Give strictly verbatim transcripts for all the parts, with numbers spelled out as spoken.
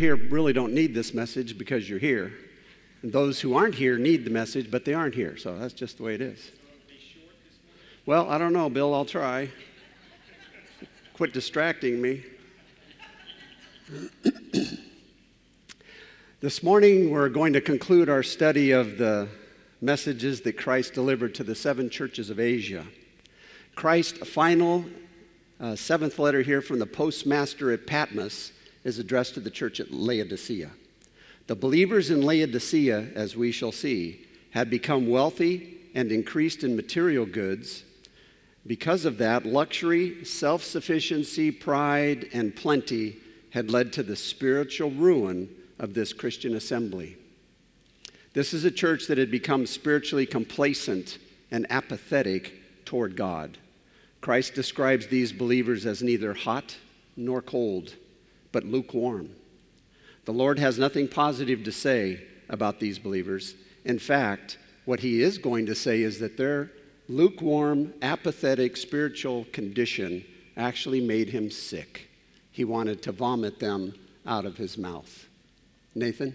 here really don't need this message because you're here. And those who aren't here need the message, but they aren't here. So that's just the way it is. Well, I don't know, Bill. I'll try. Quit distracting me. This morning, we're going to conclude our study of the messages that Christ delivered to the seven churches of Asia. Christ's final uh, seventh letter here from the postmaster at Patmos is addressed to the church at Laodicea. The believers in Laodicea, as we shall see, had become wealthy and increased in material goods. Because of that, luxury, self-sufficiency, pride, and plenty had led to the spiritual ruin of this Christian assembly. This is a church that had become spiritually complacent and apathetic toward God. Christ describes these believers as neither hot nor cold, but lukewarm. The Lord has nothing positive to say about these believers. In fact, what he is going to say is that their lukewarm, apathetic spiritual condition actually made him sick. He wanted to vomit them out of his mouth. Nathan?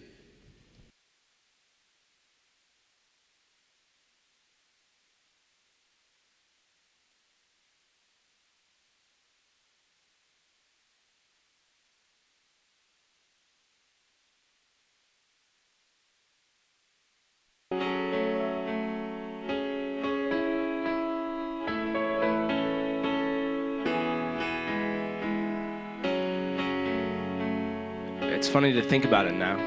It's funny to think about it now.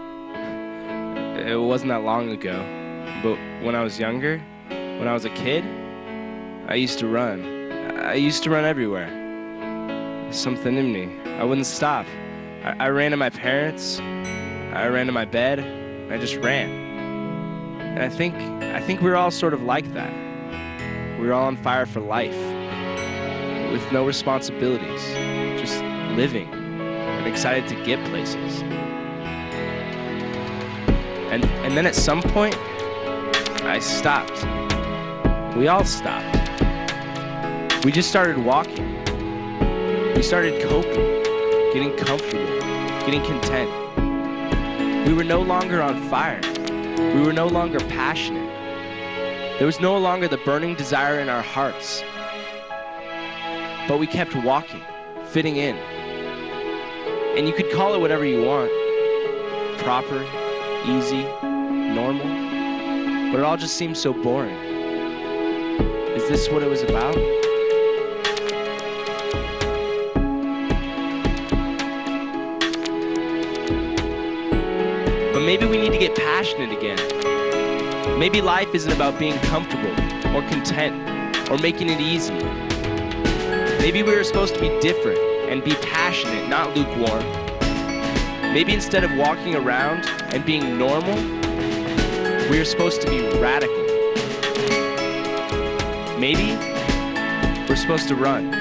It wasn't that long ago, but when I was younger, when I was a kid, I used to run. I used to run everywhere. There's something in me. I wouldn't stop. I, I ran to my parents. I ran to my bed. And I just ran. And I think I think we were all sort of like that. We were all on fire for life, with no responsibilities, just living. And excited to get places. And and then at some point, I stopped. We all stopped. We just started walking. We started coping, getting comfortable, getting content. We were no longer on fire. We were no longer passionate. There was no longer the burning desire in our hearts. But we kept walking, fitting in. And you could call it whatever you want. Proper, easy, normal. But it all just seems so boring. Is this what it was about? But maybe we need to get passionate again. Maybe life isn't about being comfortable or content or making it easy. Maybe we were supposed to be different and be passionate, not lukewarm. Maybe instead of walking around and being normal, we are supposed to be radical. Maybe we're supposed to run.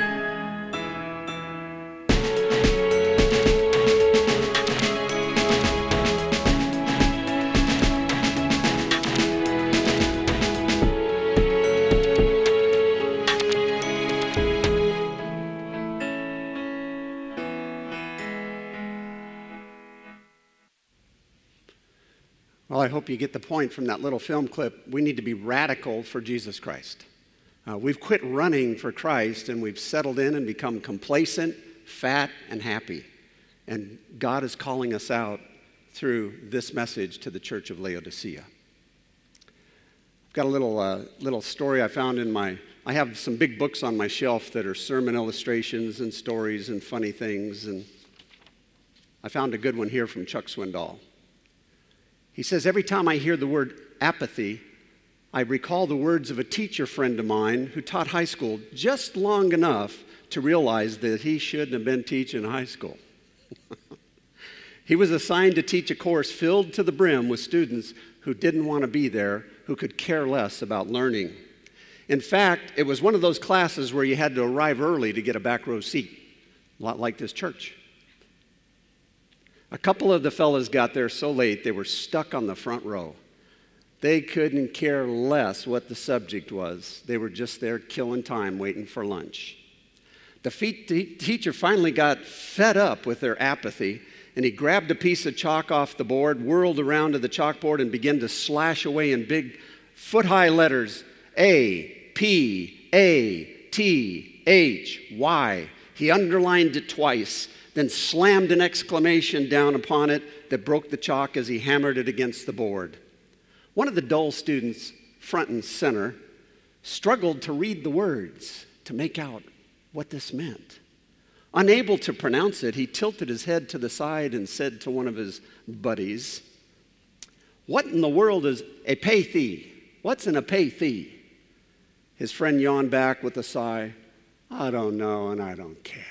Well, I hope you get the point from that little film clip. We need to be radical for Jesus Christ. Uh, we've quit running for Christ, and we've settled in and become complacent, fat, and happy. And God is calling us out through this message to the church of Laodicea. I've got a little uh, little story I found in my, I have some big books on my shelf that are sermon illustrations and stories and funny things, and I found a good one here from Chuck Swindoll. He says, every time I hear the word apathy, I recall the words of a teacher friend of mine who taught high school just long enough to realize that he shouldn't have been teaching high school. He was assigned to teach a course filled to the brim with students who didn't want to be there, who could care less about learning. In fact, it was one of those classes where you had to arrive early to get a back row seat, a lot like this church. A couple of the fellas got there so late they were stuck on the front row. They couldn't care less what the subject was. They were just there killing time waiting for lunch. The fe- te- teacher finally got fed up with their apathy And he grabbed a piece of chalk off the board, whirled around to the chalkboard, and began to slash away in big foot-high letters, A, P, A, T, H, Y. He underlined it twice, then slammed an exclamation down upon it that broke the chalk as he hammered it against the board. One of the dull students, front and center, struggled to read the words, to make out what this meant. Unable to pronounce it, he tilted his head to the side and said to one of his buddies, "What in the world is apathy? What's an apathy?" His friend yawned back with a sigh, "I don't know and I don't care."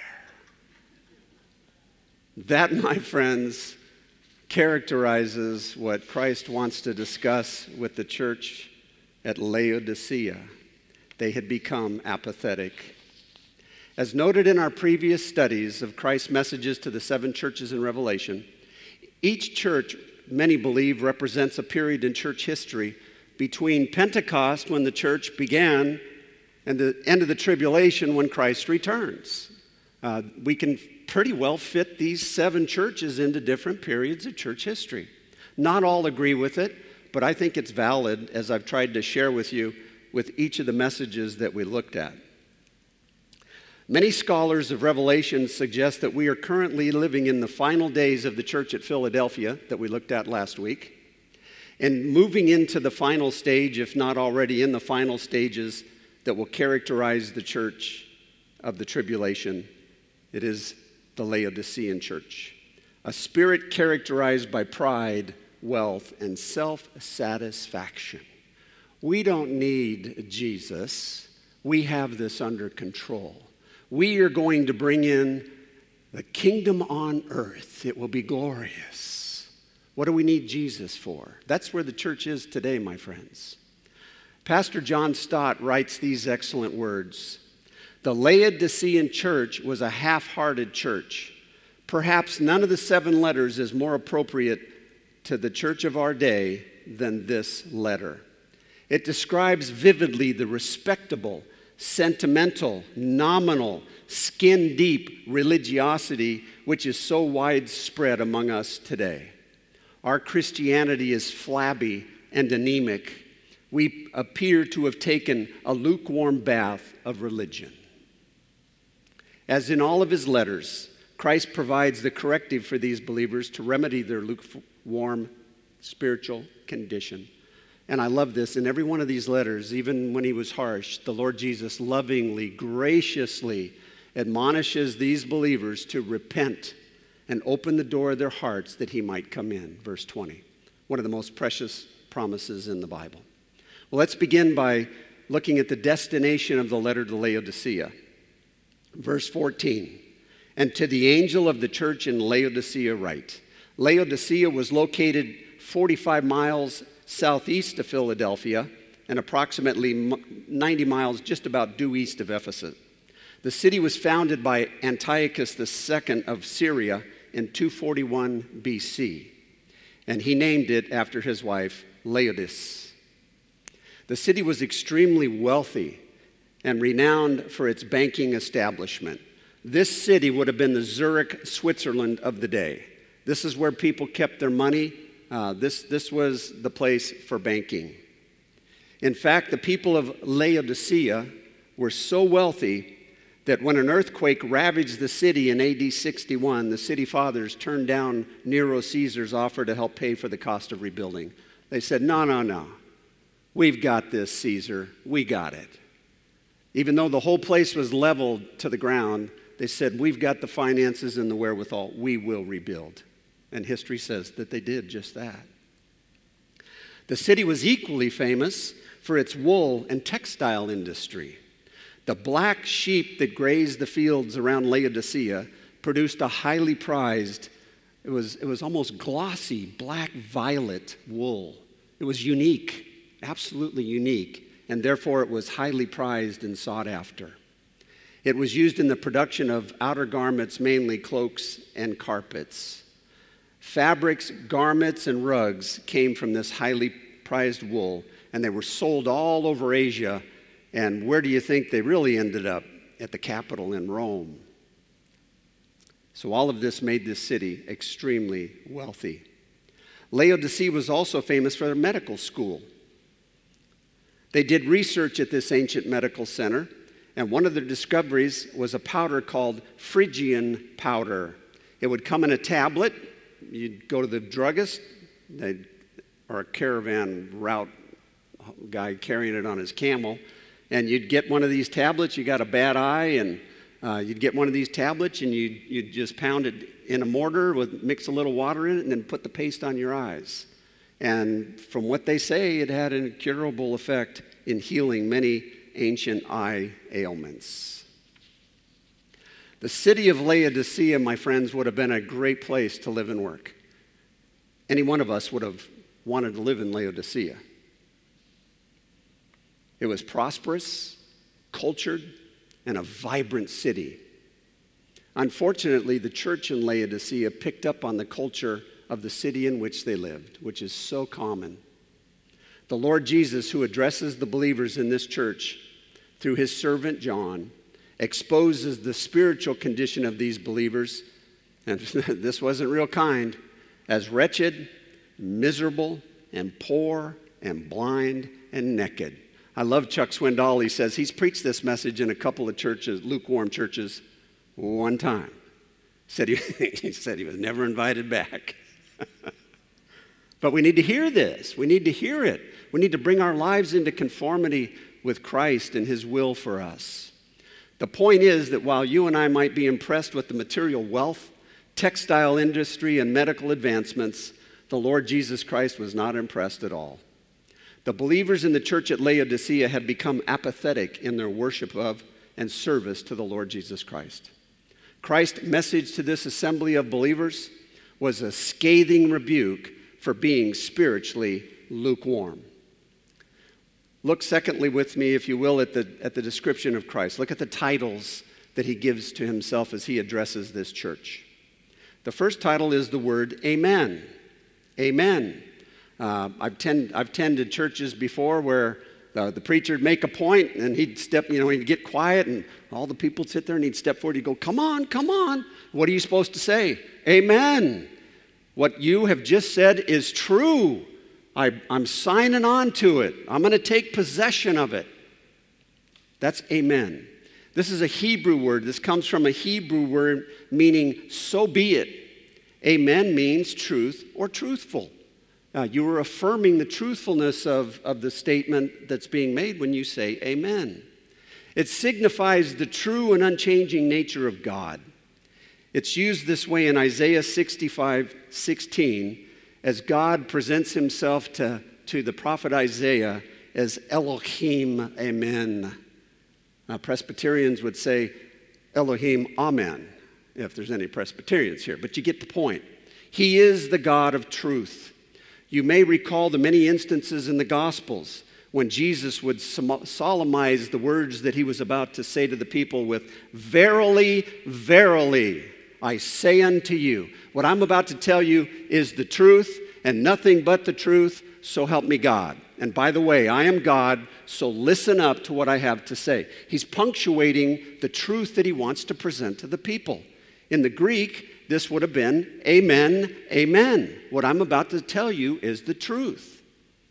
That, my friends, characterizes what Christ wants to discuss with the church at Laodicea. They had become apathetic. As noted in our previous studies of Christ's messages to the seven churches in Revelation, each church, many believe, represents a period in church history between Pentecost, when the church began, and the end of the tribulation, when Christ returns. Uh, we can pretty well fit these seven churches into different periods of church history. Not all agree with it, but I think it's valid, as I've tried to share with you with each of the messages that we looked at. Many scholars of Revelation suggest that we are currently living in the final days of the church at Philadelphia that we looked at last week, and moving into the final stage, if not already in the final stages, that will characterize the church of the tribulation. It is the Laodicean church, a spirit characterized by pride, wealth, and self-satisfaction. We don't need Jesus. We have this under control. We are going to bring in the kingdom on earth. It will be glorious. What do we need Jesus for? That's where the church is today, my friends. Pastor John Stott writes these excellent words. The Laodicean church was a half-hearted church. Perhaps none of the seven letters is more appropriate to the church of our day than this letter. It describes vividly the respectable, sentimental, nominal, skin-deep religiosity which is so widespread among us today. Our Christianity is flabby and anemic. We appear to have taken a lukewarm bath of religion. As in all of his letters, Christ provides the corrective for these believers to remedy their lukewarm spiritual condition. And I love this. In every one of these letters, even when he was harsh, the Lord Jesus lovingly, graciously admonishes these believers to repent and open the door of their hearts that he might come in. Verse twenty, one of the most precious promises in the Bible. Well, let's begin by looking at the destination of the letter to Laodicea. Verse fourteen, and to the angel of the church in Laodicea write. Laodicea was located forty-five miles southeast of Philadelphia and approximately ninety miles just about due east of Ephesus. The city was founded by Antiochus the Second of Syria in two forty-one B C, and he named it after his wife Laodice. The city was extremely wealthy and renowned for its banking establishment. This city would have been the Zurich, Switzerland of the day. This is where people kept their money. Uh, this, this was the place for banking. In fact, the people of Laodicea were so wealthy that when an earthquake ravaged the city in A D sixty-one, the city fathers turned down Nero Caesar's offer to help pay for the cost of rebuilding. They said, no, no, no. We've got this, Caesar. We got it. Even though the whole place was leveled to the ground, they said, we've got the finances and the wherewithal. We will rebuild. And history says that they did just that. The city was equally famous for its wool and textile industry. The black sheep that grazed the fields around Laodicea produced a highly prized, it was, it was almost glossy, black violet wool. It was unique, absolutely unique, and therefore it was highly prized and sought after. It was used in the production of outer garments, mainly cloaks and carpets. Fabrics, garments, and rugs came from this highly prized wool, and they were sold all over Asia. And where do you think they really ended up? At the capital in Rome. So all of this made this city extremely wealthy. Laodicea was also famous for their medical school. They did research at this ancient medical center, and one of their discoveries was a powder called Phrygian powder. It would come in a tablet. You'd go to the druggist, they'd, or a caravan route guy carrying it on his camel, and you'd get one of these tablets. You got a bad eye, and uh, you'd get one of these tablets, and you'd, you'd just pound it in a mortar, with mix a little water in it, and then put the paste on your eyes. And from what they say, it had an incurable effect in healing many ancient eye ailments. The city of Laodicea, my friends, would have been a great place to live and work. Any one of us would have wanted to live in Laodicea. It was prosperous, cultured, and a vibrant city. Unfortunately, the church in Laodicea picked up on the culture of the city in which they lived, which is so common. The Lord Jesus, who addresses the believers in this church through his servant John, exposes the spiritual condition of these believers, and this wasn't real kind, as wretched, miserable, and poor, and blind, and naked. I love Chuck Swindoll. He says he's preached this message in a couple of churches, lukewarm churches, one time. Said he, he said he was never invited back. But we need to hear this. We need to hear it. We need to bring our lives into conformity with Christ and his will for us. The point is that while you and I might be impressed with the material wealth, textile industry, and medical advancements, the Lord Jesus Christ was not impressed at all. The believers in the church at Laodicea had become apathetic in their worship of and service to the Lord Jesus Christ. Christ's message to this assembly of believers was a scathing rebuke for being spiritually lukewarm. Look secondly with me, if you will, at the, at the description of Christ. Look at the titles that he gives to himself as he addresses this church. The first title is the word Amen. Amen. Uh, I've, tend, I've tended churches before where uh, the preacher would make a point and he'd step, you know, he'd get quiet and all the people would sit there and he'd step forward. He'd go, come on, come on. What are you supposed to say? Amen. What you have just said is true. I, I'm signing on to it. I'm going to take possession of it. That's amen. This is a Hebrew word. This comes from a Hebrew word meaning so be it. Amen means truth or truthful. Uh, you are affirming the truthfulness of, of the statement that's being made when you say amen. It signifies the true and unchanging nature of God. It's used this way in Isaiah sixty-five sixteen as God presents himself to, to the prophet Isaiah as Elohim, amen. Uh, Presbyterians would say Elohim, amen, if there's any Presbyterians here, but you get the point. He is the God of truth. You may recall the many instances in the Gospels when Jesus would solemnize the words that he was about to say to the people with, verily, verily, I say unto you. What I'm about to tell you is the truth and nothing but the truth, so help me God. And by the way, I am God, so listen up to what I have to say. He's punctuating the truth that he wants to present to the people. In the Greek, this would have been amen, amen. What I'm about to tell you is the truth.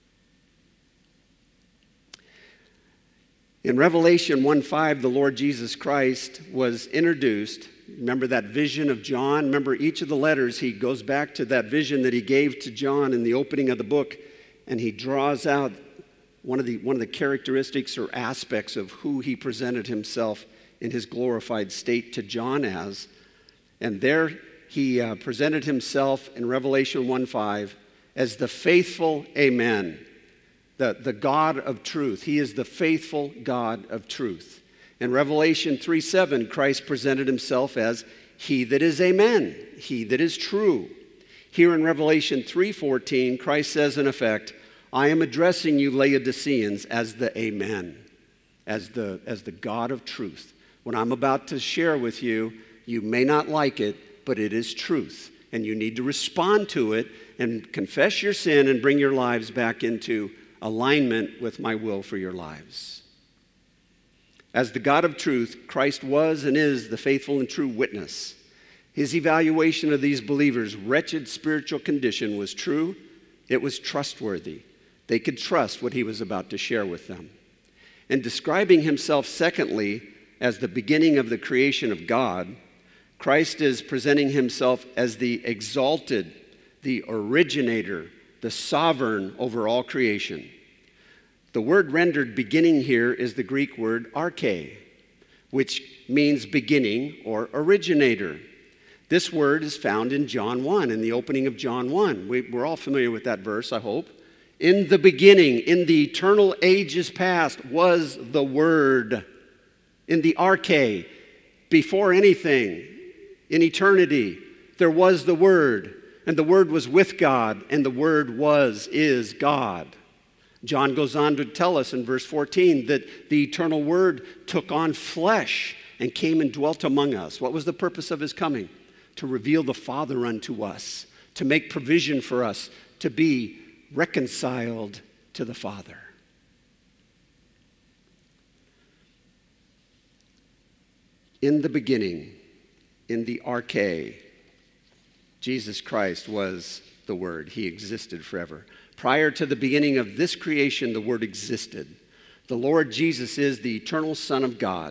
In Revelation one five, the Lord Jesus Christ was introduced. Remember that vision of John? Remember each of the letters, he goes back to that vision that he gave to John in the opening of the book, and he draws out one of the, one of the characteristics or aspects of who he presented himself in his glorified state to John as. And there he uh, presented himself in Revelation one five as the faithful Amen, the, the God of truth. He is the faithful God of truth. In Revelation three seven, Christ presented himself as he that is amen, he that is true. Here in Revelation three fourteen, Christ says in effect, I am addressing you Laodiceans as the amen, as the, as the God of truth. What I'm about to share with you, you may not like it, but it is truth. And you need to respond to it and confess your sin and bring your lives back into alignment with my will for your lives. As the God of truth, Christ was and is the faithful and true witness. His evaluation of these believers' wretched spiritual condition was true. It was trustworthy. They could trust what he was about to share with them. And describing himself, secondly, as the beginning of the creation of God, Christ is presenting himself as the exalted, the originator, the sovereign over all creation. The word rendered beginning here is the Greek word arche, which means beginning or originator. This word is found in John one, in the opening of John one. We, we're all familiar with that verse, I hope. In the beginning, in the eternal ages past, was the Word. In the arche, before anything, in eternity, there was the Word. And the Word was with God, and the Word was, is God. John goes on to tell us in verse fourteen that the eternal Word took on flesh and came and dwelt among us. What was the purpose of his coming? To reveal the Father unto us, to make provision for us to be reconciled to the Father. In the beginning, in the arche, Jesus Christ was the Word. He existed forever. Prior to the beginning of this creation, the Word existed. The Lord Jesus is the eternal Son of God.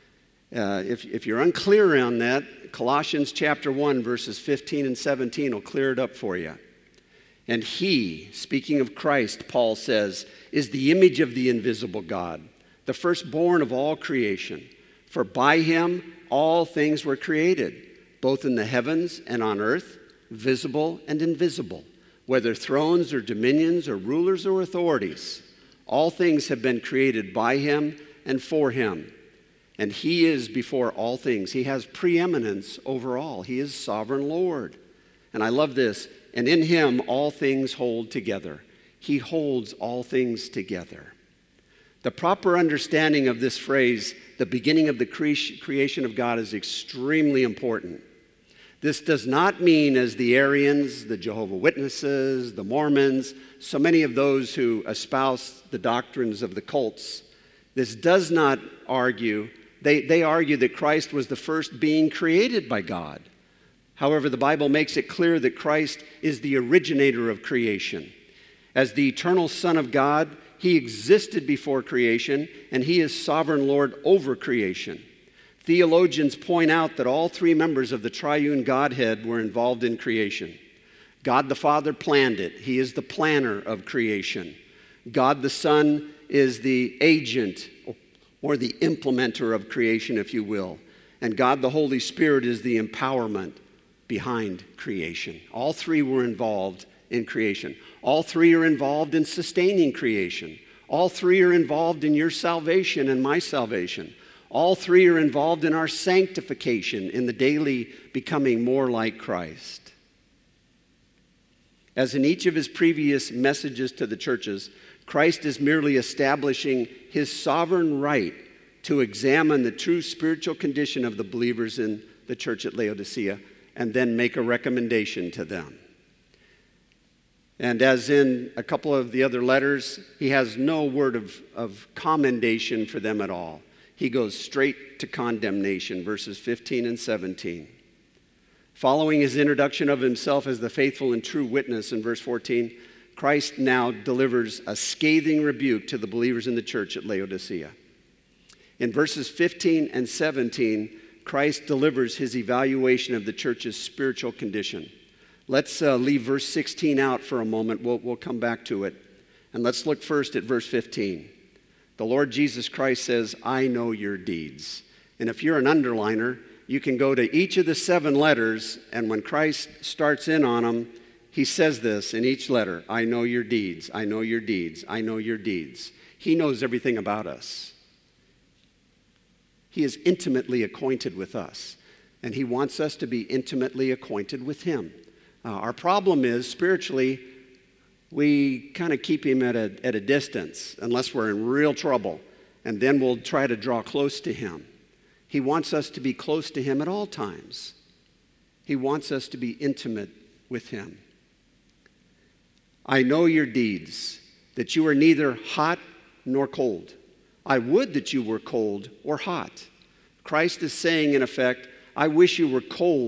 Uh, if, if you're unclear on that, Colossians chapter one, verses fifteen and seventeen will clear it up for you. And he, speaking of Christ, Paul says, is the image of the invisible God, the firstborn of all creation. For by him all things were created, both in the heavens and on earth, visible and invisible, whether thrones or dominions or rulers or authorities. All things have been created by him and for him. And he is before all things. He has preeminence over all. He is sovereign Lord. And I love this. And in him all things hold together. He holds all things together. The proper understanding of this phrase, the beginning of the cre- creation of God, is extremely important. This does not mean, as the Arians, the Jehovah's Witnesses, the Mormons, so many of those who espouse the doctrines of the cults, this does not argue They, they argue that Christ was the first being created by God. However, the Bible makes it clear that Christ is the originator of creation. As the eternal Son of God, he existed before creation, and he is sovereign Lord over creation. Theologians point out that all three members of the triune Godhead were involved in creation. God the Father planned it. He is the planner of creation. God the Son is the agent or the implementer of creation, if you will. And God the Holy Spirit is the empowerment behind creation. All three were involved in creation. All three are involved in sustaining creation. All three are involved in your salvation and my salvation. All three are involved in our sanctification, in the daily becoming more like Christ. As in each of his previous messages to the churches, Christ is merely establishing his sovereign right to examine the true spiritual condition of the believers in the church at Laodicea and then make a recommendation to them. And as in a couple of the other letters, he has no word of, of commendation for them at all. He goes straight to condemnation, verses fifteen and seventeen. Following his introduction of himself as the faithful and true witness in verse fourteen, Christ now delivers a scathing rebuke to the believers in the church at Laodicea. In verses fifteen and seventeen, Christ delivers his evaluation of the church's spiritual condition. Let's uh, leave verse sixteen out for a moment. We'll, we'll come back to it. And let's look first at verse fifteen. The Lord Jesus Christ says, I know your deeds. And if you're an underliner, you can go to each of the seven letters, and when Christ starts in on them, he says this in each letter, I know your deeds, I know your deeds, I know your deeds. He knows everything about us. He is intimately acquainted with us, and he wants us to be intimately acquainted with him. Uh, our problem is, spiritually, we kind of keep him at a, at a distance unless we're in real trouble, and then we'll try to draw close to him. He wants us to be close to him at all times. He wants us to be intimate with him. I know your deeds, that you are neither hot nor cold. I would that you were cold or hot. Christ is saying, in effect, I wish you were cold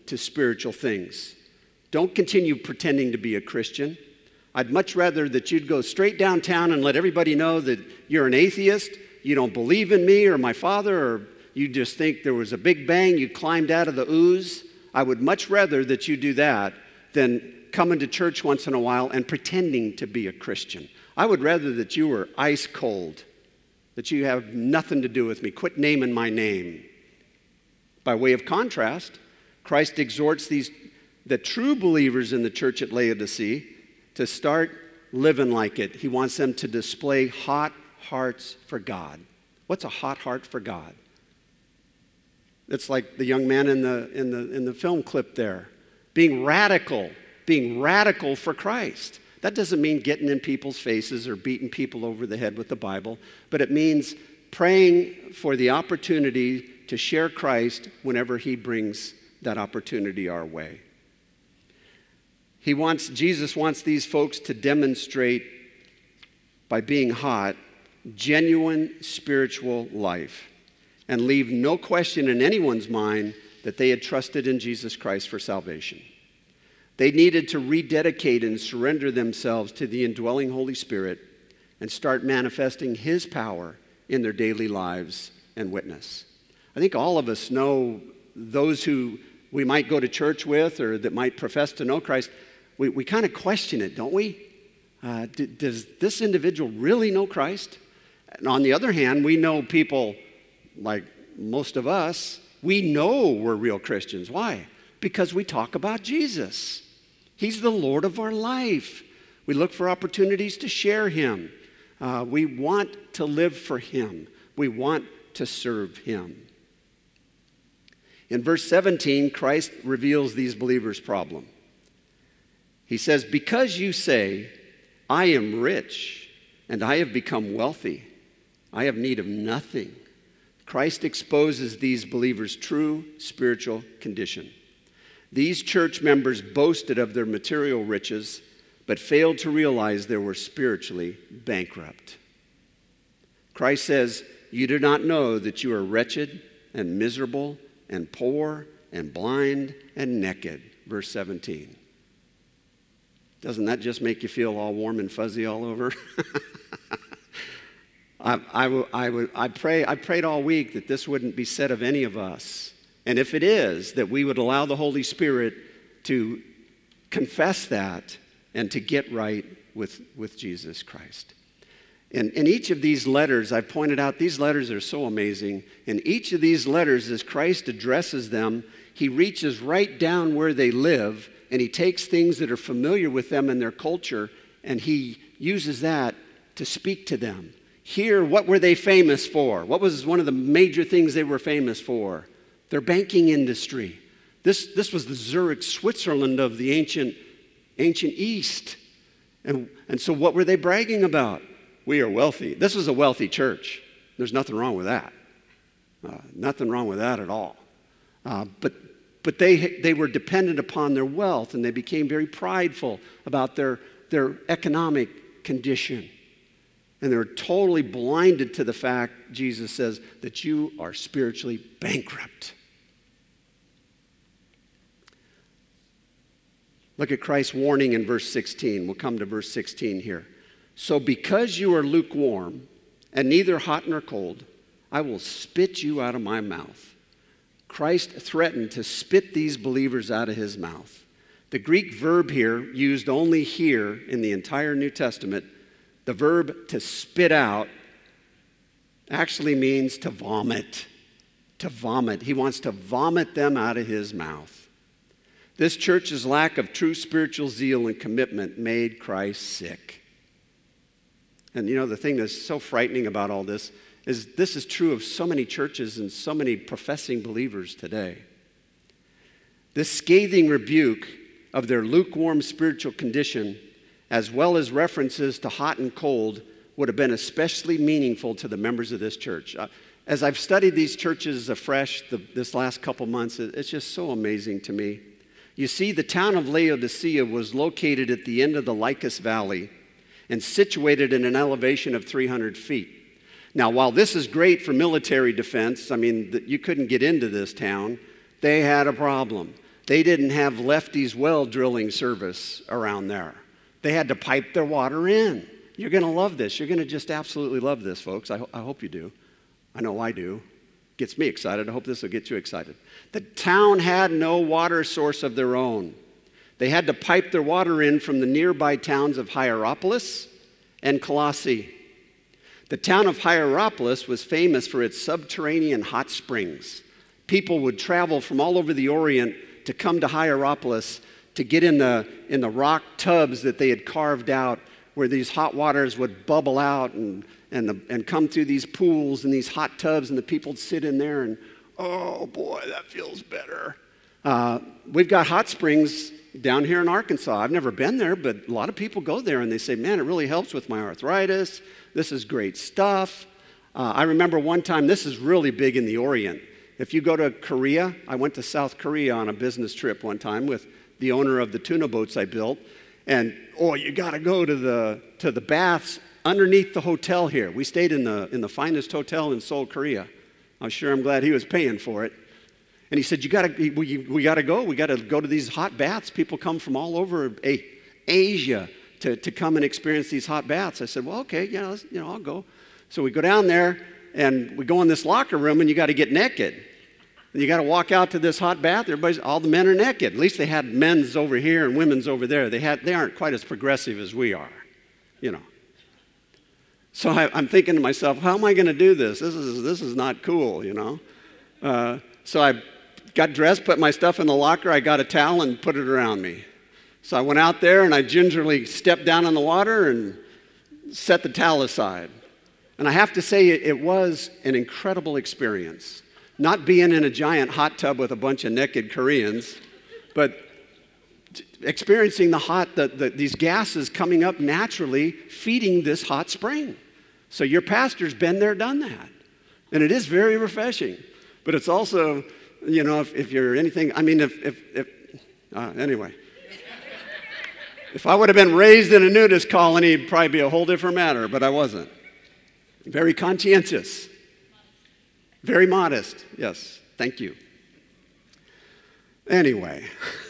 to spiritual things. Don't continue pretending to be a Christian. I'd much rather that you'd go straight downtown and let everybody know that you're an atheist, you don't believe in me or my Father, or you just think there was a big bang, you climbed out of the ooze. I would much rather that you do that than coming to church once in a while and pretending to be a Christian. I would rather that you were ice cold, that you have nothing to do with me. Quit naming my name. By way of contrast, Christ exhorts these the true believers in the church at Laodicea to start living like it. He wants them to display hot hearts for God. What's a hot heart for God? It's like the young man in the in the in the film clip there, being radical, being radical for Christ. That doesn't mean getting in people's faces or beating people over the head with the Bible, but it means praying for the opportunity to share Christ whenever he brings that opportunity our way. He wants, Jesus wants these folks to demonstrate by being hot, genuine spiritual life and leave no question in anyone's mind that they had trusted in Jesus Christ for salvation. They needed to rededicate and surrender themselves to the indwelling Holy Spirit and start manifesting his power in their daily lives and witness. I think all of us know those who we might go to church with or that might profess to know Christ. We, we kind of question it, don't we? Uh, d- does this individual really know Christ? And on the other hand, we know people like most of us, we know we're real Christians. Why? Because we talk about Jesus. He's the Lord of our life. We look for opportunities to share him. Uh, we want to live for him. We want to serve him. In verse seventeen, Christ reveals these believers' problem. He says, because you say, I am rich and I have become wealthy, I have need of nothing. Christ exposes these believers' true spiritual condition. These church members boasted of their material riches, but failed to realize they were spiritually bankrupt. Christ says, you do not know that you are wretched and miserable and poor and blind and naked. Verse seventeen. Doesn't that just make you feel all warm and fuzzy all over? I, I, I, I, pray, I prayed all week that this wouldn't be said of any of us. And if it is, that we would allow the Holy Spirit to confess that and to get right with, with Jesus Christ. In, in each of these letters, I've pointed out, these letters are so amazing. In each of these letters, as Christ addresses them, he reaches right down where they live, and he takes things that are familiar with them and their culture, and he uses that to speak to them. Here, what were they famous for? What was one of the major things they were famous for? Their banking industry. This, this was the Zurich, Switzerland of the ancient, ancient East. And, and so what were they bragging about? We are wealthy. This was a wealthy church. There's nothing wrong with that. Uh, nothing wrong with that at all. Uh, but but they, they were dependent upon their wealth, and they became very prideful about their, their economic condition. And they're totally blinded to the fact, Jesus says, that you are spiritually bankrupt. Look at Christ's warning in verse sixteen. We'll come to verse sixteen here. So because you are lukewarm and neither hot nor cold, I will spit you out of my mouth. Christ threatened to spit these believers out of his mouth. The Greek verb here, used only here in the entire New Testament, the verb to spit out actually means to vomit. To vomit. He wants to vomit them out of his mouth. This church's lack of true spiritual zeal and commitment made Christ sick. And you know, the thing that's so frightening about all this is this is true of so many churches and so many professing believers today. This scathing rebuke of their lukewarm spiritual condition, as well as references to hot and cold, would have been especially meaningful to the members of this church. Uh, as I've studied these churches afresh the, this last couple months, it, it's just so amazing to me. You see, the town of Laodicea was located at the end of the Lycus Valley and situated in an elevation of three hundred feet. Now, while this is great for military defense, I mean, you couldn't get into this town, they had a problem. they didn't have Lefty's well drilling service around there. They had to pipe their water in. You're going to love this. You're going to just absolutely love this, folks. I, ho- I hope you do. I know I do. Gets me excited. I hope this will get you excited. The town had no water source of their own. They had to pipe their water in from the nearby towns of Hierapolis and Colossae. The town of Hierapolis was famous for its subterranean hot springs. People would travel from all over the Orient to come to Hierapolis to get in the, in the rock tubs that they had carved out, where these hot waters would bubble out and, and, the, and come through these pools and these hot tubs, and the people would sit in there and, oh boy, that feels better. Uh, we've got hot springs down here in Arkansas. I've never been there, but a lot of people go there and they say, man, it really helps with my arthritis. This is great stuff. Uh, I remember one time, this is really big in the Orient. If you go to Korea, I went to South Korea on a business trip one time with the owner of the tuna boats I built. And, oh, you got to go to the to the baths underneath the hotel here. We stayed in the in the finest hotel in Seoul, Korea. I'm sure I'm glad he was paying for it. And he said, you got to we, we got to go. We got to go to these hot baths. People come from all over a, Asia to, to come and experience these hot baths. I said, well, okay, yeah, let's, you know, I'll go. So we go down there, and we go in this locker room, and you got to get naked. And you got to walk out to this hot bath. Everybody's, all the men are naked. At least they had men's over here and women's over there. They had, they aren't quite as progressive as we are, you know. So I, I'm thinking to myself, how am I going to do this? This is this is not cool, you know. Uh, so I got dressed, put my stuff in the locker. I got a towel and put it around me. So I went out there and I gingerly stepped down in the water and set the towel aside. And I have to say, it, it was an incredible experience. Not being in a giant hot tub with a bunch of naked Koreans, but t- experiencing the hot, the, the, these gases coming up naturally, feeding this hot spring. So your pastor's been there, done that. And it is very refreshing. But it's also, you know, if, if you're anything, I mean, if, if, if uh, anyway. If I would have been raised in a nudist colony, it'd probably be a whole different matter, but I wasn't. Very conscientious. Very modest. Yes, thank you. Anyway,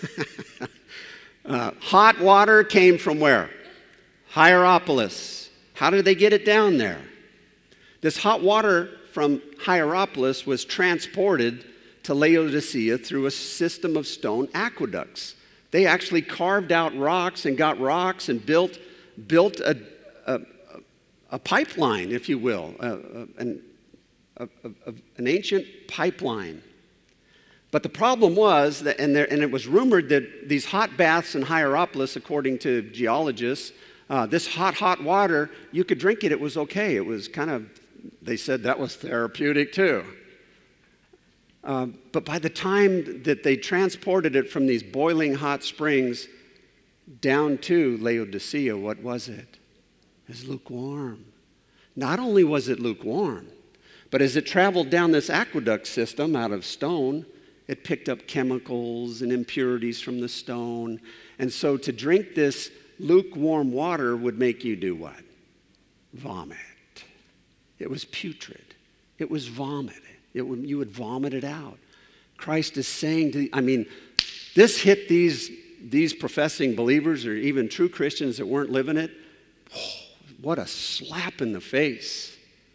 uh, hot water came from where? Hierapolis. How did they get it down there? This hot water from Hierapolis was transported to Laodicea through a system of stone aqueducts. They actually carved out rocks and got rocks and built, built a, a, a pipeline, if you will, a, a, an, a, a, an ancient pipeline. But the problem was, that, and, there, and it was rumored that these hot baths in Hierapolis, according to geologists, uh, this hot, hot water, you could drink it, it was okay. It was kind of, they said that was therapeutic too. Uh, but by the time that they transported it from these boiling hot springs down to Laodicea, what was it? It was lukewarm. Not only was it lukewarm, but as it traveled down this aqueduct system out of stone, it picked up chemicals and impurities from the stone. And so to drink this lukewarm water would make you do what? Vomit. It was putrid. It was vomit. It would, you would vomit it out. Christ is saying to, I mean, this hit these, these professing believers or even true Christians that weren't living it. Oh, what a slap in the face.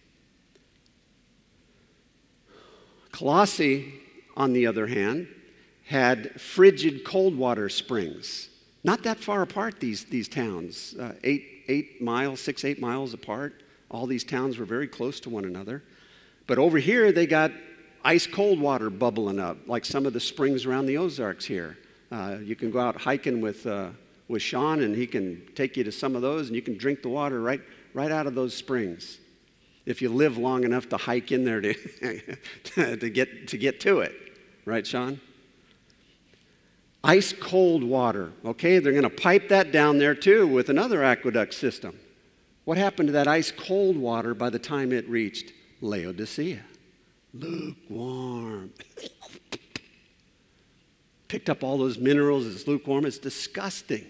Colossae, on the other hand, had frigid cold water springs. Not that far apart, these, these towns, uh, eight, eight miles, six, eight miles apart. All these towns were very close to one another. But over here, they got ice cold water bubbling up, like some of the springs around the Ozarks here. Uh, you can go out hiking with uh, with Sean, and he can take you to some of those, and you can drink the water right, right out of those springs. If you live long enough to hike in there to, to, get, to get to it. Right, Sean? Ice cold water. Okay, they're going to pipe that down there too with another aqueduct system. What happened to that ice cold water by the time it reached Laodicea? Lukewarm. Picked up all those minerals. It's lukewarm. It's disgusting.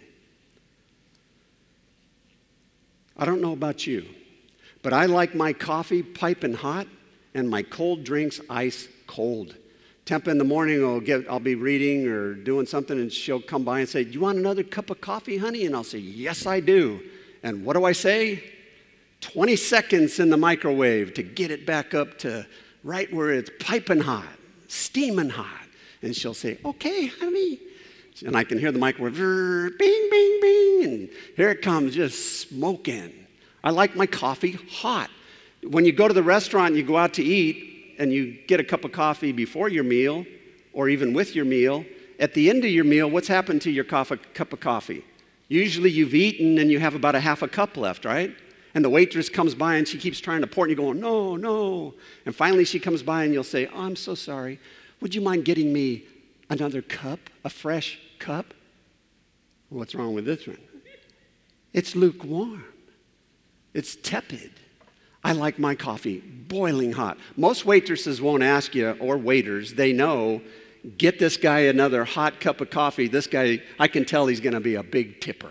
I don't know about you, but I like my coffee piping hot and my cold drinks ice cold. Tempa in the morning, will get, I'll be reading or doing something, and she'll come by and say, "Do you want another cup of coffee, honey?" And I'll say, "Yes, I do." And what do I say? twenty seconds in the microwave to get it back up to right where it's piping hot, steaming hot. And she'll say, "Okay, honey." And I can hear the microwave, bing, bing, bing, and here it comes, just smoking. I like my coffee hot. When you go to the restaurant and you go out to eat, and you get a cup of coffee before your meal, or even with your meal, at the end of your meal, what's happened to your coffee, cup of coffee? Usually you've eaten and you have about a half a cup left, right? And the waitress comes by and she keeps trying to pour, and you're going, "No, no." And finally she comes by and you'll say, "Oh, I'm so sorry. Would you mind getting me another cup, a fresh cup?" What's wrong with this one? It's lukewarm. It's tepid. I like my coffee boiling hot. Most waitresses won't ask you, or waiters, they know, get this guy another hot cup of coffee. This guy, I can tell he's going to be a big tipper.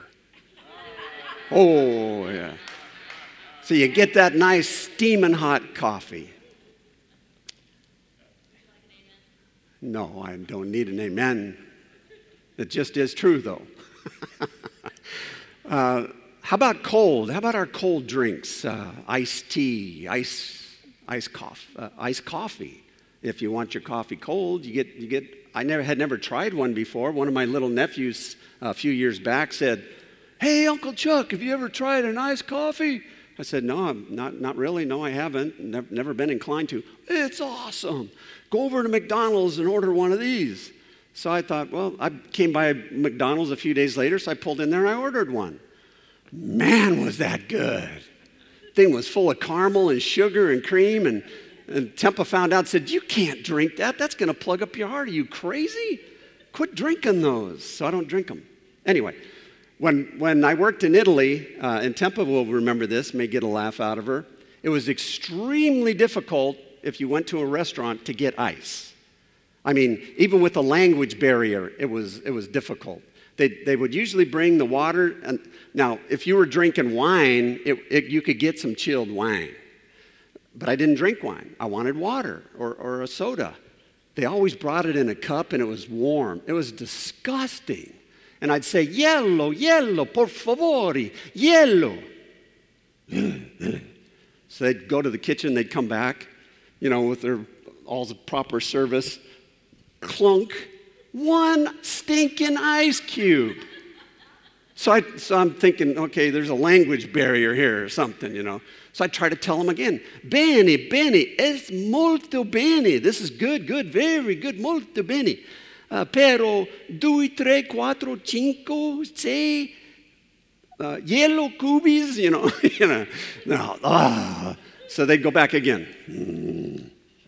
Oh, yeah. So you get that nice steaming hot coffee. No, I don't need an amen. It just is true, though. uh, How about cold? How about our cold drinks? Uh, iced tea, ice, ice coffee, uh, iced coffee. If you want your coffee cold, you get, you get. I never had never tried one before. One of my little nephews uh, a few years back said, "Hey, Uncle Chuck, have you ever tried an iced coffee?" I said, "No, I'm not, not really. No, I haven't. Never, never been inclined to." "It's awesome. Go over to McDonald's and order one of these." So I thought, well, I came by McDonald's a few days later, so I pulled in there and I ordered one. Man, was that good. Thing was full of caramel and sugar and cream, and, and Tempa found out and said, "You can't drink that. That's going to plug up your heart. Are you crazy? Quit drinking those." So I don't drink them. Anyway, when, when I worked in Italy, uh, and Tempa will remember this, may get a laugh out of her, it was extremely difficult if you went to a restaurant to get ice. I mean, even with the language barrier, it was, it was difficult. They, they would usually bring the water. And now, if you were drinking wine, it, it, you could get some chilled wine. But I didn't drink wine. I wanted water or, or a soda. They always brought it in a cup, and it was warm. It was disgusting. And I'd say, "Hielo, hielo, por favore, hielo." So they'd go to the kitchen. They'd come back, you know, with their all the proper service. Clunk. One stinking ice cube. So, I, so I'm thinking, okay, there's a language barrier here or something, you know. So I try to tell him again. "Bene, bene, es molto bene." This is good, good, very good, molto bene. Uh, pero, due, tre, quattro, cinco, sei, uh, yellow cubis, you know. you know. No, ah. So they'd go back again. Mm,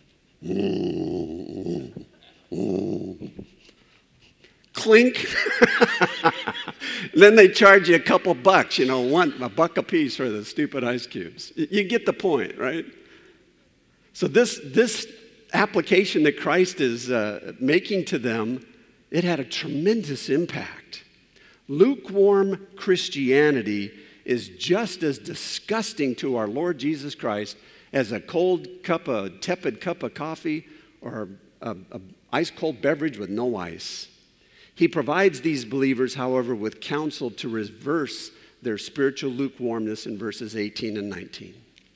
mm, mm. Clink. Then they charge you a couple bucks, you know, one a buck a piece for the stupid ice cubes. You get the point, right? So this this application that Christ is uh, making to them, it had a tremendous impact. Lukewarm Christianity is just as disgusting to our Lord Jesus Christ as a cold cup of tepid cup of coffee or a, a ice cold beverage with no ice. He provides these believers, however, with counsel to reverse their spiritual lukewarmness in verses eighteen and nineteen.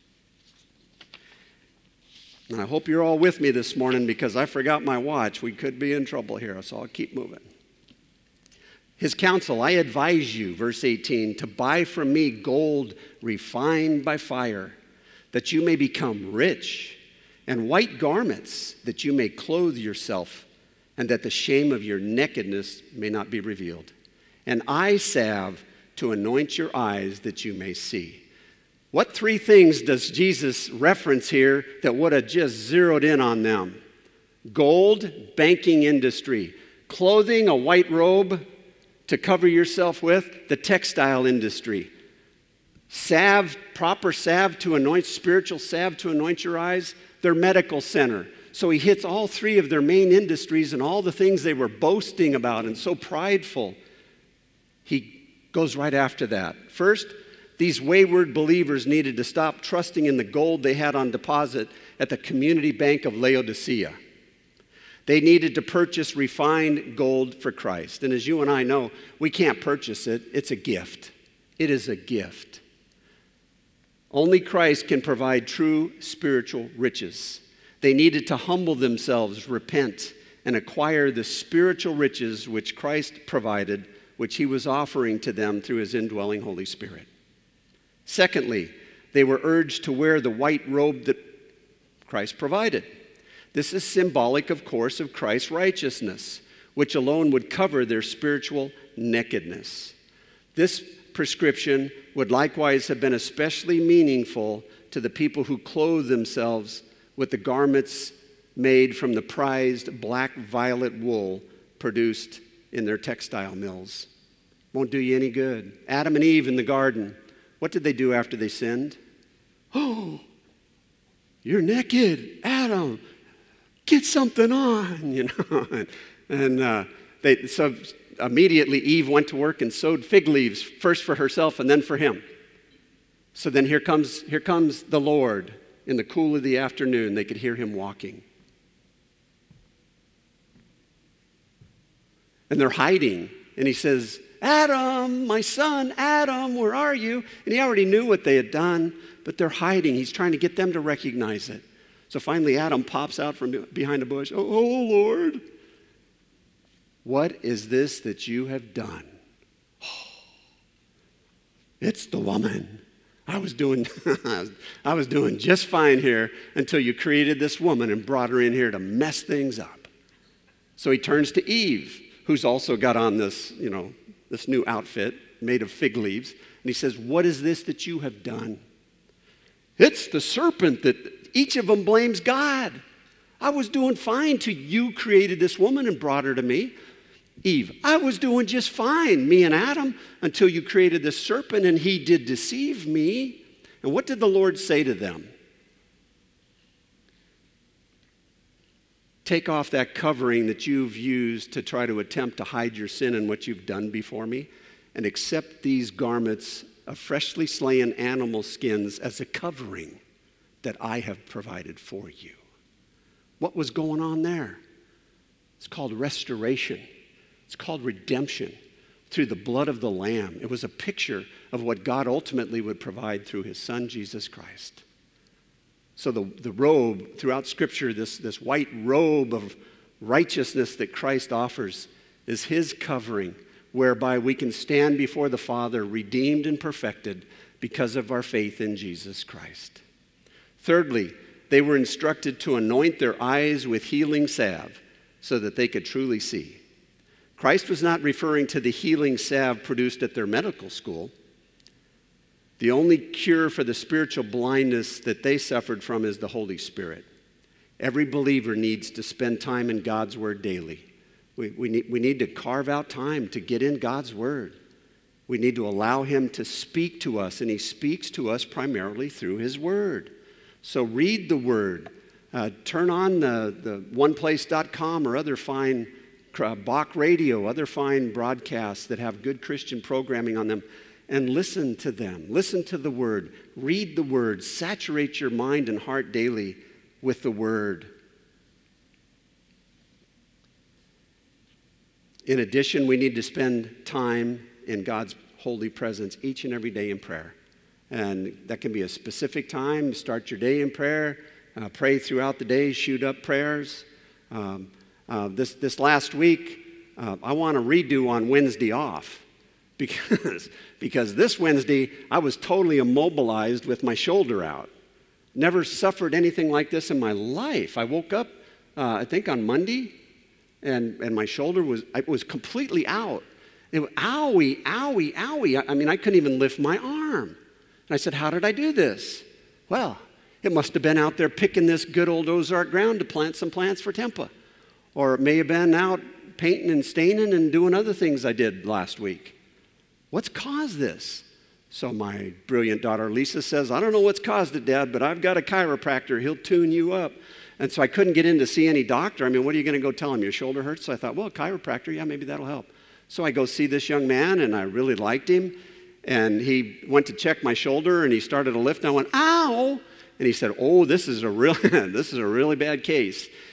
And I hope you're all with me this morning, because I forgot my watch. We could be in trouble here, so I'll keep moving. His counsel: "I advise you," verse eighteen, "to buy from me gold refined by fire, that you may become rich, and white garments, that you may clothe yourself, and that the shame of your nakedness may not be revealed. And eye salve to anoint your eyes, that you may see." What three things does Jesus reference here that would have just zeroed in on them? Gold, banking industry. Clothing, a white robe to cover yourself with, the textile industry. Salve, proper salve to anoint, spiritual salve to anoint your eyes, their medical center. So he hits all three of their main industries and all the things they were boasting about and so prideful. He goes right after that. First, these wayward believers needed to stop trusting in the gold they had on deposit at the community bank of Laodicea. They needed to purchase refined gold for Christ. And as you and I know, we can't purchase it. It's a gift. It is a gift. Only Christ can provide true spiritual riches. They needed to humble themselves, repent, and acquire the spiritual riches which Christ provided, which he was offering to them through his indwelling Holy Spirit. Secondly, they were urged to wear the white robe that Christ provided. This is symbolic, of course, of Christ's righteousness, which alone would cover their spiritual nakedness. This prescription would likewise have been especially meaningful to the people who clothe themselves with the garments made from the prized black violet wool produced in their textile mills. Won't do you any good. Adam and Eve in the garden, what did they do after they sinned? Oh, you're naked, Adam. Get something on, you know. and and uh, they so immediately Eve went to work and sewed fig leaves, first for herself and then for him. So then here comes here comes the Lord in the cool of the afternoon. They could hear him walking. And they're hiding. And he says, Adam, my son, Adam, where are you? And he already knew what they had done, but they're hiding. He's trying to get them to recognize it. So finally, Adam pops out from behind a bush. Oh, oh, Lord, what is this that you have done? Oh, it's the woman. I was doing, I was doing just fine here until you created this woman and brought her in here to mess things up. So he turns to Eve, who's also got on this, you know, this new outfit made of fig leaves. And he says, what is this that you have done? It's the serpent that each of them blames God. I was doing fine till you created this woman and brought her to me. Eve, I was doing just fine, me and Adam, until you created this serpent and he did deceive me. And what did the Lord say to them? Take off that covering that you've used to try to attempt to hide your sin and what you've done before me, and accept these garments of freshly slain animal skins as a covering that I have provided for you. What was going on there? It's called restoration. It's called redemption through the blood of the Lamb. It was a picture of what God ultimately would provide through his son, Jesus Christ. So the, the robe, throughout Scripture, this, this white robe of righteousness that Christ offers is his covering, whereby we can stand before the Father redeemed and perfected because of our faith in Jesus Christ. Thirdly, they were instructed to anoint their eyes with healing salve so that they could truly see. Christ was not referring to the healing salve produced at their medical school. The only cure for the spiritual blindness that they suffered from is the Holy Spirit. Every believer needs to spend time in God's Word daily. We, we, need, we need to carve out time to get in God's Word. We need to allow him to speak to us, and he speaks to us primarily through his Word. So read the Word. Uh, turn on the, the one place dot com or other fine uh, Bach Radio, other fine broadcasts that have good Christian programming on them, and listen to them. Listen to the Word. Read the Word. Saturate your mind and heart daily with the Word. In addition, we need to spend time in God's holy presence each and every day in prayer. And that can be a specific time. Start your day in prayer. Uh, pray throughout the day. Shoot up prayers. Um, uh, this, this last week, uh, I want to redo on Wednesday off. Because, because this Wednesday, I was totally immobilized with my shoulder out. Never suffered anything like this in my life. I woke up, uh, I think on Monday, and, and my shoulder was, it was completely out. It was owie, owie, owie. I, I mean, I couldn't even lift my arm. And I said, how did I do this? Well, it must have been out there picking this good old Ozark ground to plant some plants for Tempa. Or it may have been out painting and staining and doing other things I did last week. What's caused this? So my brilliant daughter Lisa says, I don't know what's caused it, Dad, but I've got a chiropractor. He'll tune you up. And so I couldn't get in to see any doctor. I mean, what are you going to go tell him? Your shoulder hurts? So I thought, well, chiropractor, yeah, maybe that'll help. So I go see this young man, and I really liked him. And he went to check my shoulder, and he started to lift. And I went, ow! And he said, oh, this is a real, this is a really bad case.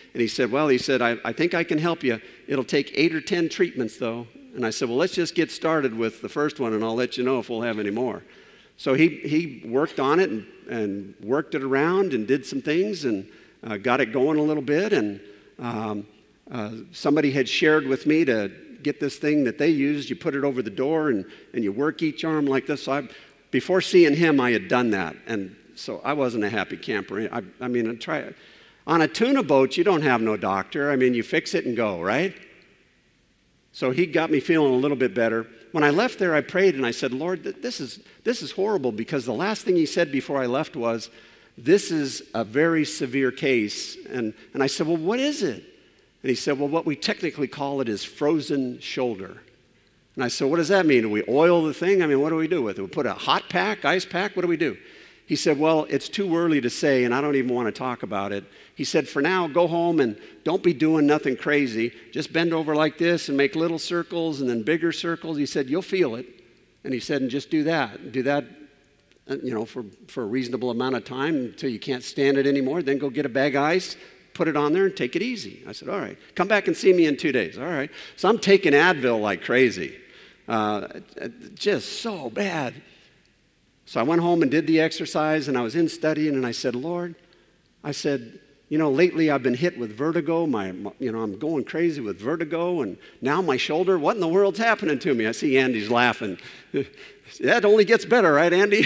And he said, well, he said, I, I think I can help you. It'll take eight or ten treatments, though. And I said, well, let's just get started with the first one, and I'll let you know if we'll have any more. So he, he worked on it and, and worked it around and did some things and uh, got it going a little bit. And um, uh, somebody had shared with me to get this thing that they used. You put it over the door and, and you work each arm like this. So I, before seeing him, I had done that. And so I wasn't a happy camper. I, I mean, I try, on a tuna boat, you don't have no doctor. I mean, you fix it and go, right? So he got me feeling a little bit better. When I left there, I prayed and I said, Lord, this is, this is horrible, because the last thing he said before I left was, this is a very severe case. And, and I said, well, what is it? And he said, well, what we technically call it is frozen shoulder. And I said, what does that mean? Do we oil the thing? I mean, what do we do with it? We put a hot pack, ice pack? What do we do? He said, well, it's too early to say, and I don't even want to talk about it. He said, for now, go home and don't be doing nothing crazy. Just bend over like this and make little circles and then bigger circles. He said, you'll feel it. And he said, and just do that. Do that, you know, for, for a reasonable amount of time until you can't stand it anymore. Then go get a bag of ice, put it on there, and take it easy. I said, all right. Come back and see me in two days. All right. So I'm taking Advil like crazy. Uh, just so bad. So I went home and did the exercise, and I was in studying, and I said, Lord, I said, you know, lately I've been hit with vertigo. My, my, you know, I'm going crazy with vertigo, and now my shoulder, what in the world's happening to me? I see Andy's laughing. That only gets better, right, Andy?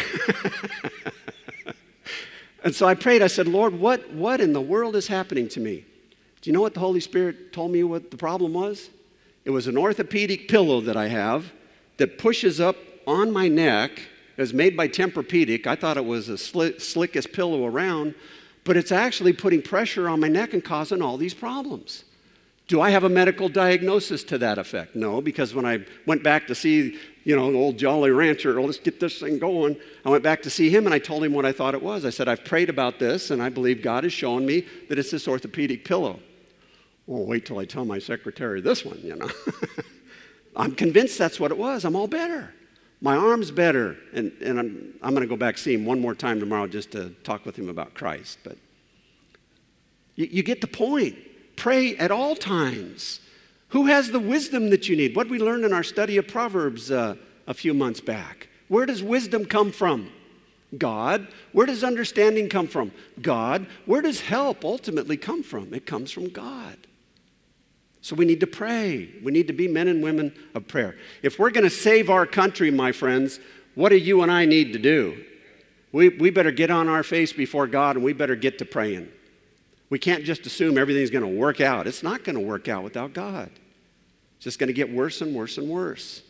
And so I prayed. I said, Lord, what, what in the world is happening to me? Do you know what the Holy Spirit told me what the problem was? It was an orthopedic pillow that I have that pushes up on my neck. It was made by Tempur-Pedic. I thought it was the slick, slickest pillow around, but it's actually putting pressure on my neck and causing all these problems. Do I have a medical diagnosis to that effect? No, because when I went back to see, you know, the old Jolly Rancher, oh, let's get this thing going, I went back to see him and I told him what I thought it was. I said, I've prayed about this and I believe God has shown me that it's this orthopedic pillow. Well, wait till I tell my secretary this one, you know. I'm convinced that's what it was. I'm all better. My arm's better, and, and I'm, I'm going to go back see him one more time tomorrow just to talk with him about Christ. But you, you get the point. Pray at all times. Who has the wisdom that you need? What did we learn in our study of Proverbs uh, a few months back? Where does wisdom come from? God. Where does understanding come from? God. Where does help ultimately come from? It comes from God. So we need to pray. We need to be men and women of prayer. If we're going to save our country, my friends, what do you and I need to do? We, we better get on our face before God, and we better get to praying. We can't just assume everything's going to work out. It's not going to work out without God. It's just going to get worse and worse and worse.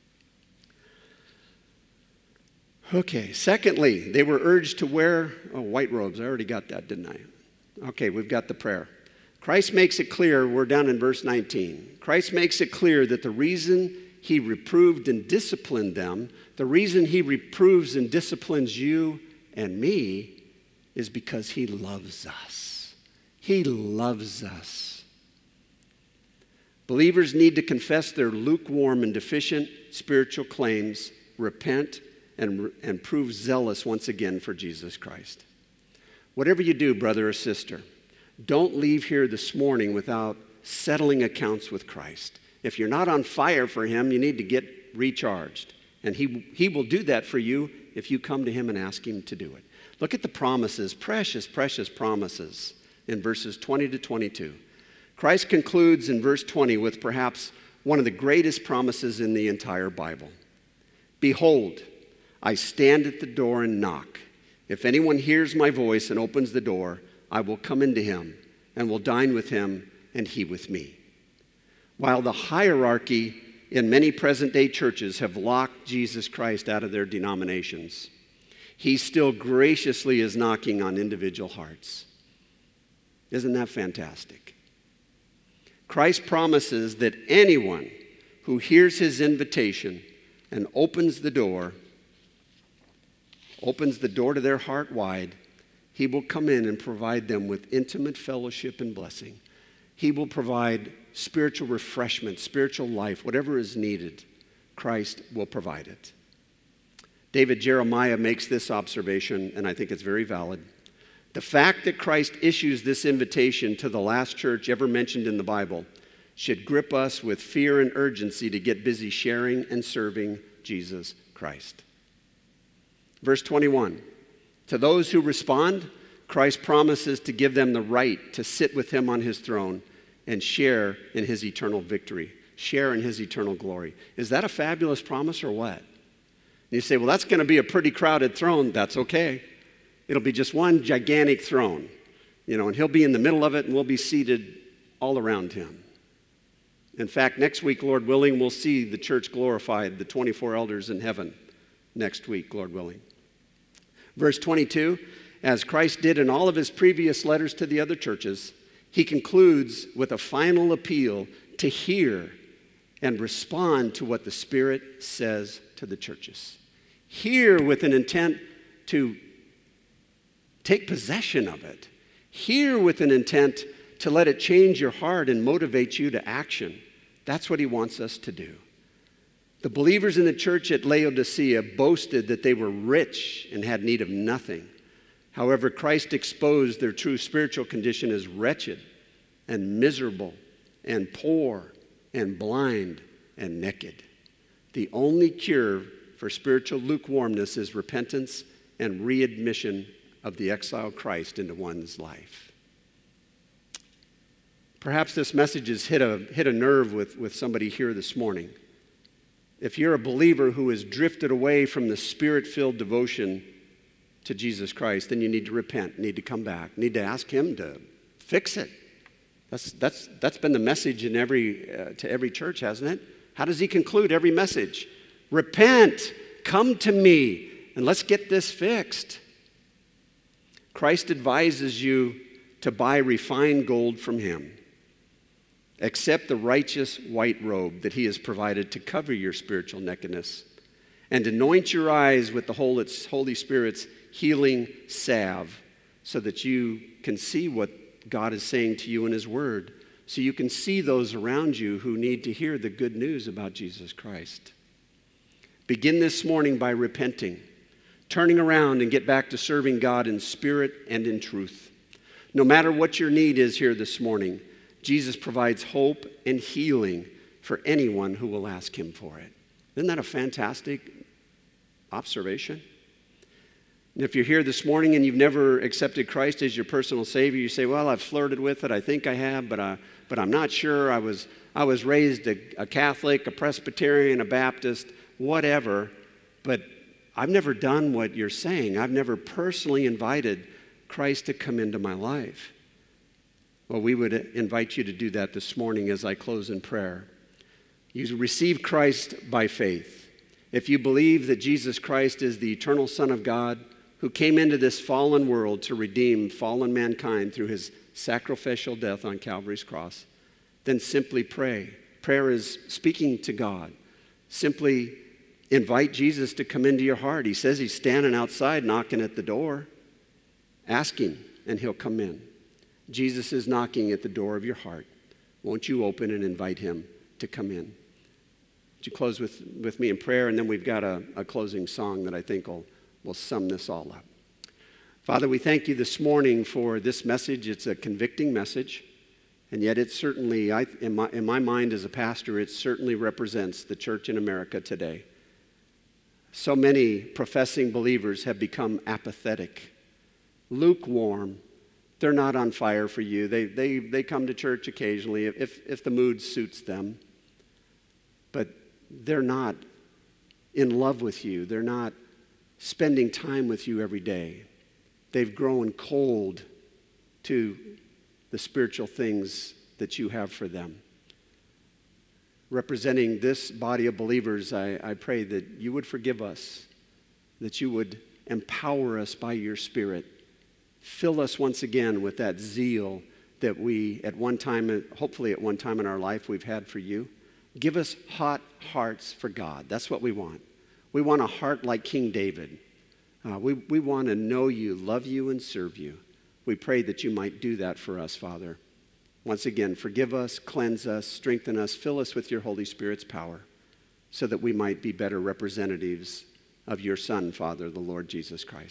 Okay, secondly, they were urged to wear oh, white robes. I already got that, didn't I? Okay, we've got the prayer. Christ makes it clear, we're down in verse nineteen. Christ makes it clear that the reason he reproved and disciplined them, the reason he reproves and disciplines you and me is because he loves us. He loves us. Believers need to confess their lukewarm and deficient spiritual claims, repent, and, and prove zealous once again for Jesus Christ. Whatever you do, brother or sister, don't leave here this morning without settling accounts with Christ. If you're not on fire for him, you need to get recharged. And he, he will do that for you if you come to him and ask him to do it. Look at the promises, precious, precious promises in verses twenty to twenty-two. Christ concludes in verse twenty with perhaps one of the greatest promises in the entire Bible. Behold, I stand at the door and knock. If anyone hears my voice and opens the door, I will come into him and will dine with him and he with me. While the hierarchy in many present-day churches have locked Jesus Christ out of their denominations, he still graciously is knocking on individual hearts. Isn't that fantastic? Christ promises that anyone who hears his invitation and opens the door, opens the door to their heart wide, he will come in and provide them with intimate fellowship and blessing. He will provide spiritual refreshment, spiritual life, whatever is needed. Christ will provide it. David Jeremiah makes this observation, and I think it's very valid. The fact that Christ issues this invitation to the last church ever mentioned in the Bible should grip us with fear and urgency to get busy sharing and serving Jesus Christ. Verse twenty-one, to those who respond, Christ promises to give them the right to sit with him on his throne and share in his eternal victory, share in his eternal glory. Is that a fabulous promise or what? And you say, well, that's going to be a pretty crowded throne. That's okay. It'll be just one gigantic throne, you know, and he'll be in the middle of it and we'll be seated all around him. In fact, next week, Lord willing, we'll see the church glorified, the twenty-four elders in heaven next week, Lord willing. Verse twenty-two, as Christ did in all of his previous letters to the other churches, he concludes with a final appeal to hear and respond to what the Spirit says to the churches. Hear with an intent to take possession of it. Hear with an intent to let it change your heart and motivate you to action. That's what he wants us to do. The believers in the church at Laodicea boasted that they were rich and had need of nothing. However, Christ exposed their true spiritual condition as wretched and miserable and poor and blind and naked. The only cure for spiritual lukewarmness is repentance and readmission of the exiled Christ into one's life. Perhaps this message has hit a, hit a nerve with, with somebody here this morning. If you're a believer who has drifted away from the Spirit-filled devotion to Jesus Christ, then you need to repent, need to come back, need to ask him to fix it. That's, that's, that's been the message in every, uh, to every church, hasn't it? How does he conclude every message? Repent, come to me, and let's get this fixed. Christ advises you to buy refined gold from him. Accept the righteous white robe that he has provided to cover your spiritual nakedness, and anoint your eyes with the Holy Spirit's healing salve so that you can see what God is saying to you in his word, so you can see those around you who need to hear the good news about Jesus Christ. Begin this morning by repenting, turning around and get back to serving God in spirit and in truth. No matter what your need is here this morning, Jesus provides hope and healing for anyone who will ask him for it. Isn't that a fantastic observation? And if you're here this morning and you've never accepted Christ as your personal Savior, you say, well, I've flirted with it. I think I have, but, I, but I'm not sure. I was, I was raised a, a Catholic, a Presbyterian, a Baptist, whatever, but I've never done what you're saying. I've never personally invited Christ to come into my life. Well, we would invite you to do that this morning as I close in prayer. You receive Christ by faith. If you believe that Jesus Christ is the eternal Son of God who came into this fallen world to redeem fallen mankind through his sacrificial death on Calvary's cross, then simply pray. Prayer is speaking to God. Simply invite Jesus to come into your heart. He says he's standing outside knocking at the door. Ask him and he'll come in. Jesus is knocking at the door of your heart. Won't you open and invite him to come in? Would you close with, with me in prayer, and then we've got a, a closing song that I think will, will sum this all up. Father, we thank you this morning for this message. It's a convicting message, and yet it certainly, I, in, my, in my mind as a pastor, it certainly represents the church in America today. So many professing believers have become apathetic, lukewarm. They're not on fire for you. They, they, they come to church occasionally if, if the mood suits them. But they're not in love with you. They're not spending time with you every day. They've grown cold to the spiritual things that you have for them. Representing this body of believers, I, I pray that you would forgive us, that you would empower us by your Spirit. Fill us once again with that zeal that we at one time, hopefully at one time in our life, we've had for you. Give us hot hearts for God. That's what we want. We want a heart like King David. Uh, we, we want to know you, love you, and serve you. We pray that you might do that for us, Father. Once again, forgive us, cleanse us, strengthen us, fill us with your Holy Spirit's power so that we might be better representatives of your Son, Father, the Lord Jesus Christ.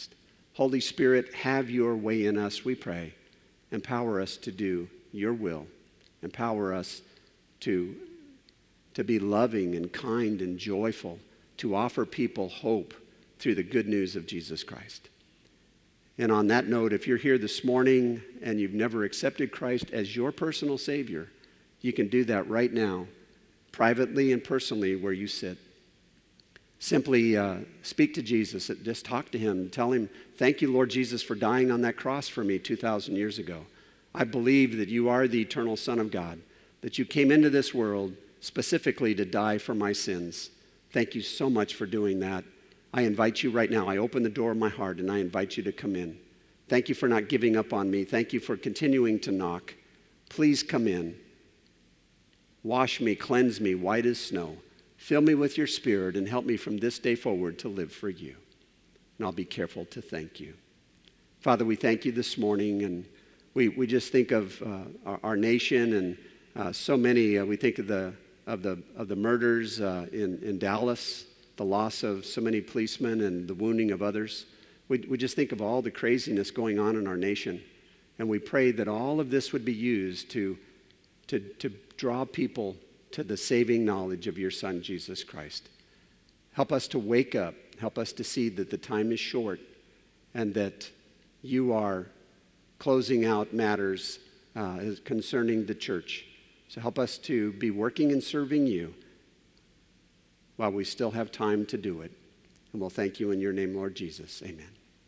Holy Spirit, have your way in us, we pray. Empower us to do your will. Empower us to, to be loving and kind and joyful, to offer people hope through the good news of Jesus Christ. And on that note, if you're here this morning and you've never accepted Christ as your personal Savior, you can do that right now, privately and personally where you sit. Simply uh, speak to Jesus. Just talk to him. Tell him, thank you, Lord Jesus, for dying on that cross for me two thousand years ago. I believe that you are the eternal Son of God, that you came into this world specifically to die for my sins. Thank you so much for doing that. I invite you right now. I open the door of my heart and I invite you to come in. Thank you for not giving up on me. Thank you for continuing to knock. Please come in. Wash me, cleanse me, white as snow. Fill me with your Spirit and help me from this day forward to live for you. And I'll be careful to thank you. Father, we thank you this morning, and we, we just think of uh, our, our nation and uh, so many. Uh, we think of the of the of the murders uh, in in Dallas, the loss of so many policemen, and the wounding of others. We we just think of all the craziness going on in our nation, and we pray that all of this would be used to to to draw people to the saving knowledge of your Son, Jesus Christ. Help us to wake up. Help us to see that the time is short and that you are closing out matters uh, concerning the church. So help us to be working and serving you while we still have time to do it. And we'll thank you in your name, Lord Jesus. Amen.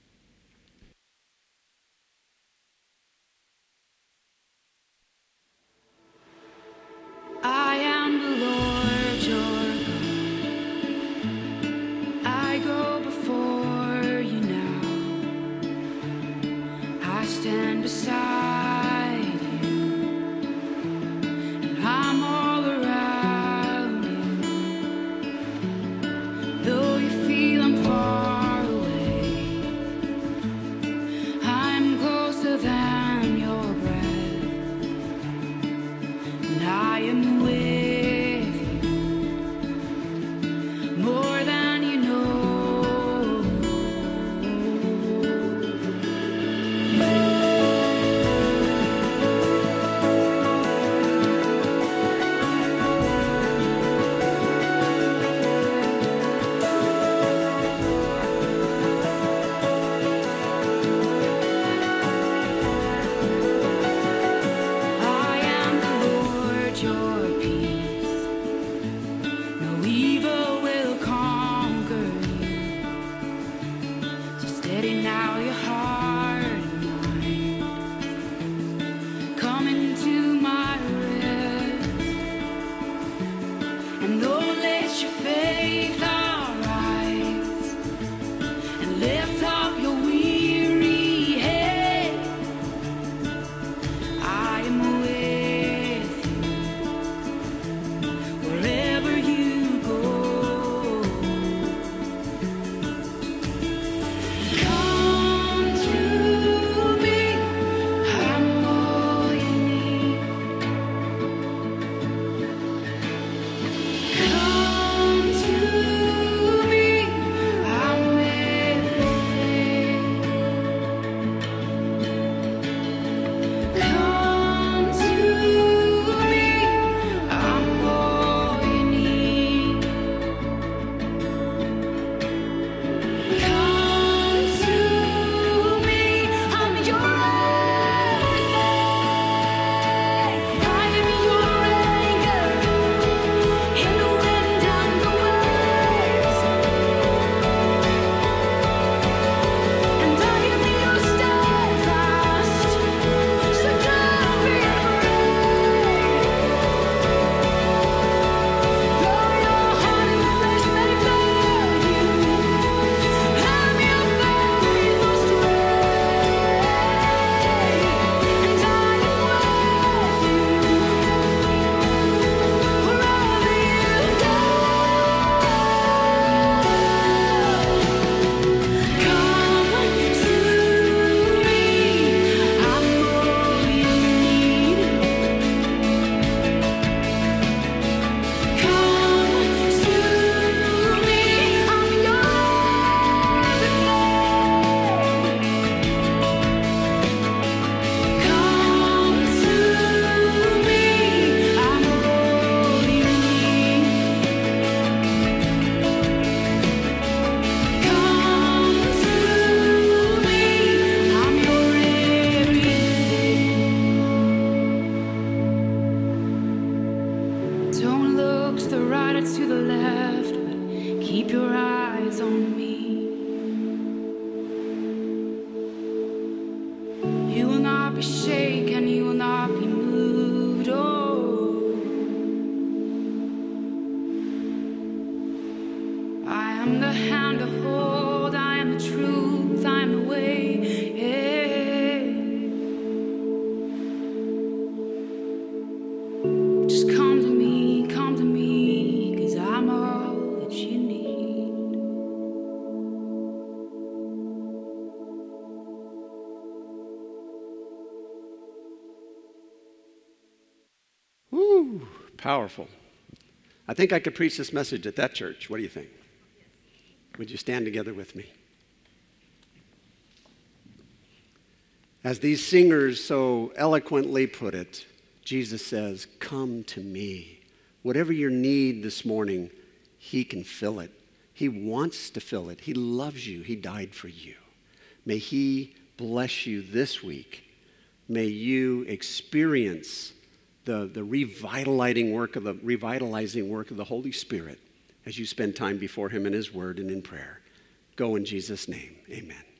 I am the Lord your God. I go before you now. I stand beside you, and I'm all around you. Though you feel I'm far away, shake and you will not be moved. Oh, I am the hand to hold, I am the truth, I am the way. Yeah. Just come to me, come to me, 'cause I'm all that you need. Woo, powerful. I think I could preach this message at that church. What do you think? Would you stand together with me? As these singers so eloquently put it, Jesus says, come to me. Whatever your need this morning, he can fill it. He wants to fill it. He loves you. He died for you. May he bless you this week. May you experience the, the revitalizing work of the revitalizing work of the Holy Spirit as you spend time before him in his word and in prayer. Go in Jesus' name. Amen.